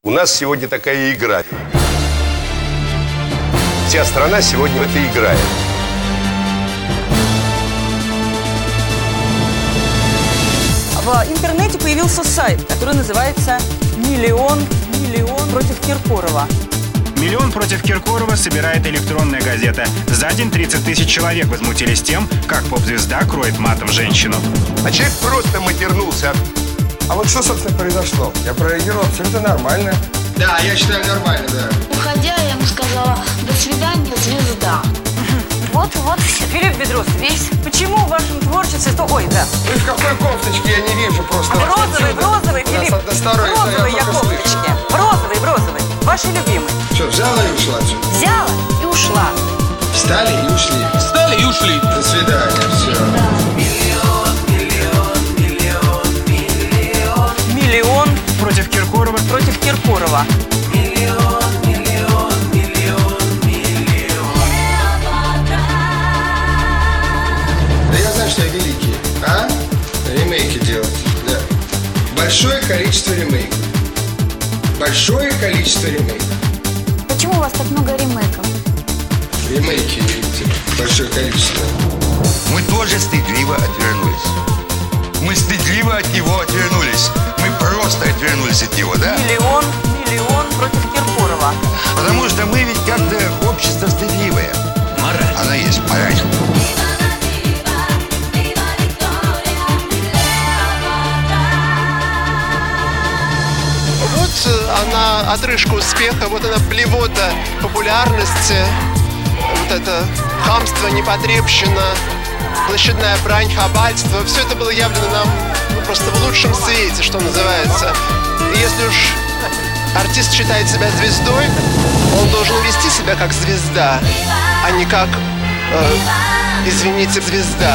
У нас сегодня такая игра. Вся страна сегодня в это играет. В интернете появился сайт, который называется «Миллион против Киркорова». «Миллион против Киркорова» собирает электронная газета. За день 30 тысяч человек возмутились тем, как поп-звезда кроет матом женщину. А человек просто матернулся. А вот что, собственно, произошло? Я прореагировал абсолютно нормально. Да, я считаю нормально, да. Уходя, я ему сказала: до свидания, звезда. Вот все. Филипп Бедросов, почему в вашем творчестве Ой, да. Вы в какой кофточке? Я не вижу просто. В розовой, Филипп. В розовой я кофточке. В розовой. Ваши любимые. Что, взяла и ушла? Взяла и ушла. Встали и ушли. Встали и ушли. До свидания, все. Миллион Против Киркорова. против Киркорова. Да я знаю, что я великий. А? Ремейки делать. Да. Большое количество ремейков. Большое количество ремейков. Почему у вас так много ремейков? Ремейки, видите, большое количество. Мы тоже стыдливо отвернулись. Мы стыдливо от него отвернулись. Мы просто отвернулись от него, да? Миллион против Киркорова. Потому что мы ведь как-то общество стыдливое. Мораль. Она есть мораль. Вот она, отрыжка успеха, вот она, блевота популярности, вот это хамство, непотребщина, площадная брань, хабальство. Все это было явлено нам просто в лучшем свете, что называется. И если уж артист считает себя звездой, он должен вести себя как звезда, а не как, извините, звезда.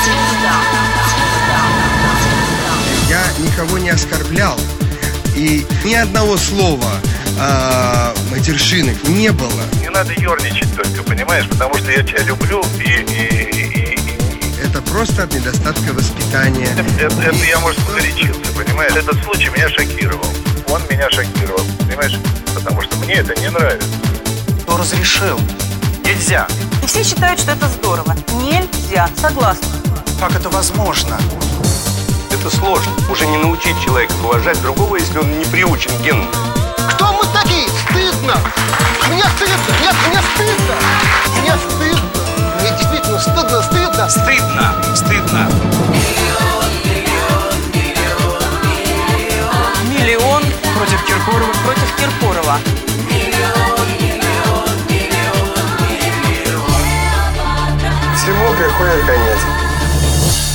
Я никого не оскорблял. И ни одного слова матершинных не было. Не надо ерничать только, понимаешь? Потому что я тебя люблю Это просто от недостатка воспитания. Это я, может, погорячился, понимаешь? Этот случай меня шокировал. Он меня шокировал, понимаешь? Потому что мне это не нравится. Кто разрешил? Нельзя. И все считают, что это здорово. Нельзя. Согласна. Как это возможно? Это сложно. Уже не научить человека уважать другого, если он не приучен генно. Кто мы такие? Стыдно! Мне стыдно! Нет, мне стыдно! Мне стыдно! Мне действительно стыдно! Стыдно. Миллион Против Киркорова. против Киркорова. Всему приходит конец.